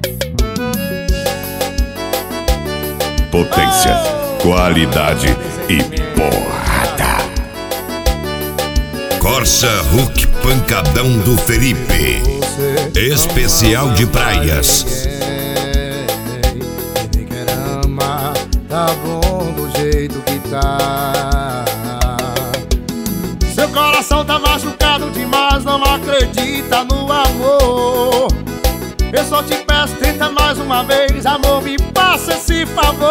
Potência, qualidade e porrada. Corsa Hulk Pancadão do Felipe, especial de praias. Tá bom do jeito que tá. Seu coração tá machucado demais, não acredita no amor. Eu só te peço, tenta mais uma vez, amor, me faça esse favor.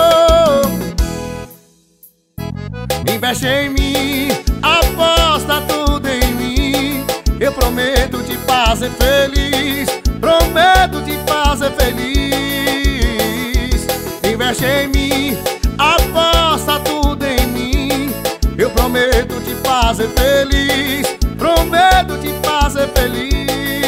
Investe em mim, aposta tudo em mim. Eu prometo te fazer feliz, prometo te fazer feliz. Investe em mim, aposta tudo em mim. Eu prometo te fazer feliz, prometo te fazer feliz.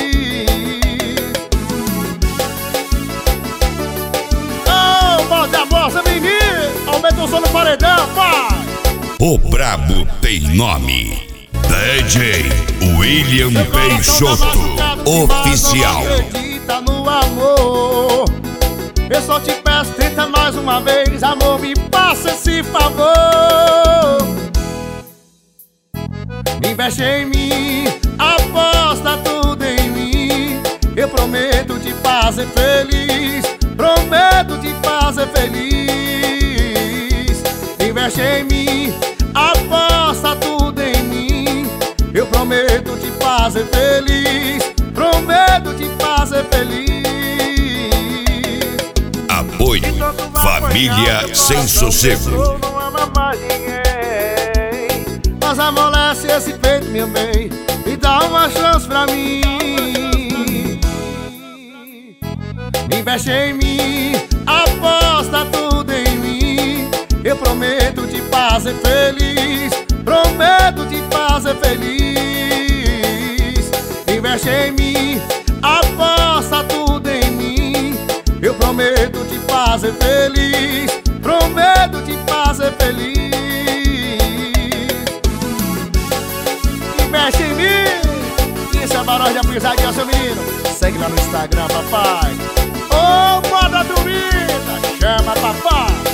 Oh, voz da moça, menino, aumenta o som no paredão, pai. O brabo tem nome, DJ William Peixoto, oficial. Não acredita no amor. Eu só te peço, tenta mais uma vez, amor, me faça esse favor. Investe em mim, aposta tudo em mim. Eu prometo te fazer feliz, prometo te fazer feliz. Investe em mim, aposta tudo em mim. Eu prometo te fazer feliz, prometo te fazer feliz. Apoio Família Sem Sossego. Não ama mais ninguém, mas amolece esse peito, meu bem, e dá uma chance pra mim. Investe em mim, aposta tudo em mim. Eu prometo te fazer feliz, prometo te fazer feliz. Investe em mim, aposta tudo em mim. Eu prometo te fazer feliz, prometo te fazer feliz. Investe em mim, isso é Barões da Pisadinha, seu menino. Segue lá no Instagram, papai. Ô, moda dormida, chama papai.